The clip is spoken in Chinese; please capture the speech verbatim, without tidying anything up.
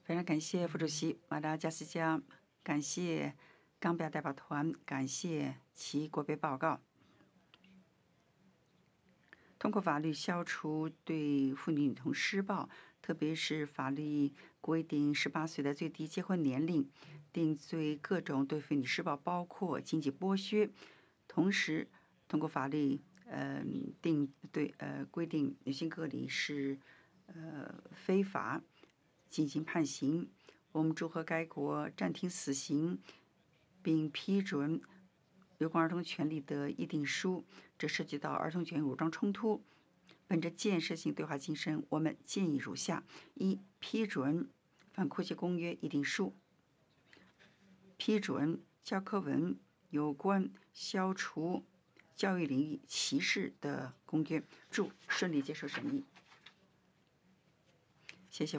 非常感谢副主席马达加斯加，感谢冈比亚代表团，感谢其国别报告。通过法律消除对妇女女童施暴，特别是法律规定十八岁的最低结婚年龄，定罪各种对妇女施暴，包括经济剥削。同时，通过法律，呃，定对呃规定女性隔离是呃非法进行判刑。我们祝贺该国暂停死刑，并批准有关儿童权利的议定书，这涉及到儿童权武装冲突。本着建设性对话精神，我们建议如下：一、批准反酷刑公约议定书；批准教科文有关消除教育领域歧视的公约，祝顺利接受审议。